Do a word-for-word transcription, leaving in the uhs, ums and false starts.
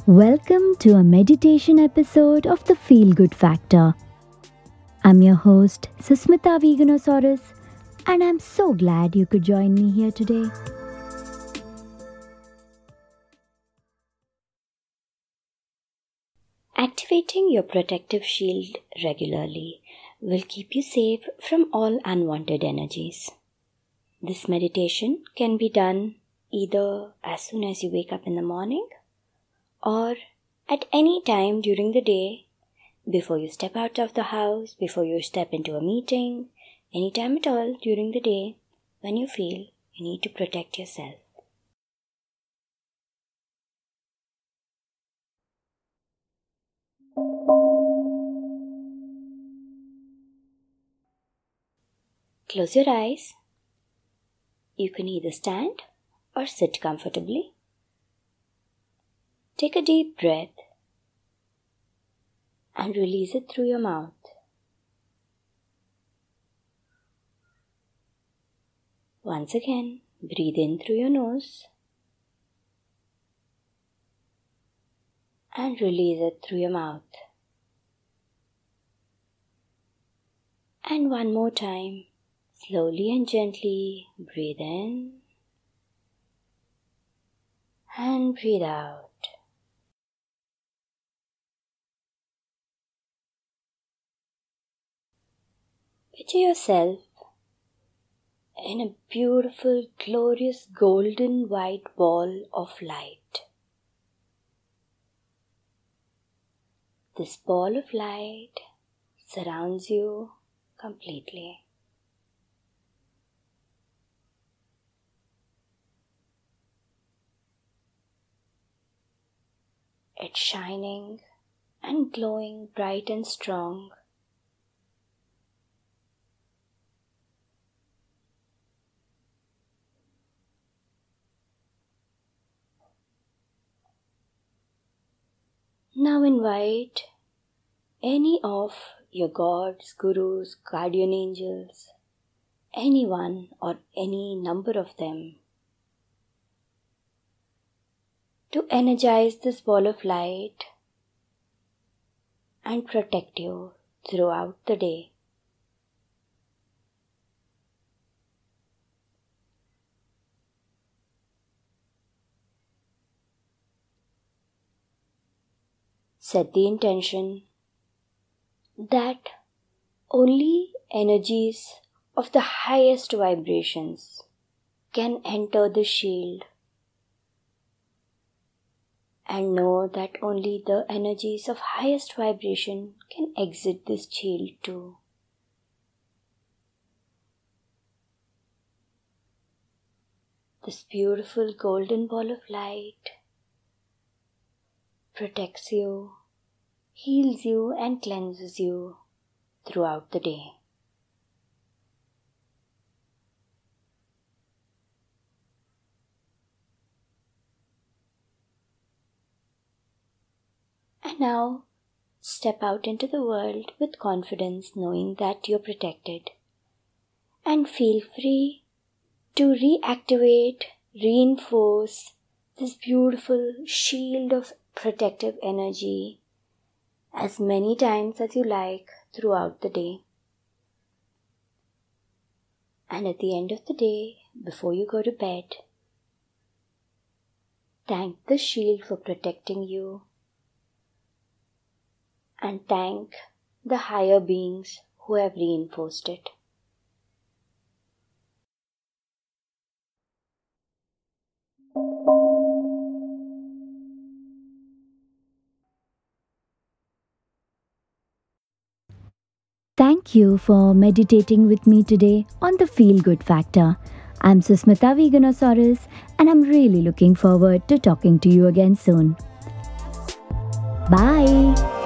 Welcome to a meditation episode of the Feel Good Factor. I'm your host, Susmita Veganosaurus, and I'm so glad you could join me here today. Activating your protective shield regularly will keep you safe from all unwanted energies. This meditation can be done either as soon as you wake up in the morning or at any time during the day, before you step out of the house, before you step into a meeting, any time at all during the day when you feel you need to protect yourself. Close your eyes. You can either stand or sit comfortably. Take a deep breath and release it through your mouth. Once again, breathe in through your nose and release it through your mouth. And one more time, slowly and gently breathe in and breathe out. Picture yourself in a beautiful, glorious, golden white ball of light. This ball of light surrounds you completely. It's shining and glowing bright and strong. Now invite any of your gods, gurus, guardian angels, anyone or any number of them, to energize this ball of light and protect you throughout the day. Set the intention that only energies of the highest vibrations can enter the shield, and know that only the energies of highest vibration can exit this shield too. This beautiful golden ball of light protects you, heals you and cleanses you throughout the day. And now, step out into the world with confidence, knowing that you're protected, and feel free to reactivate, reinforce this beautiful shield of protective energy as many times as you like throughout the day. And at the end of the day, before you go to bed, thank the shield for protecting you, and thank the higher beings who have reinforced it. Thank you for meditating with me today on the Feel Good Factor. I'm Susmita Veganosaurus, and I'm really looking forward to talking to you again soon. Bye!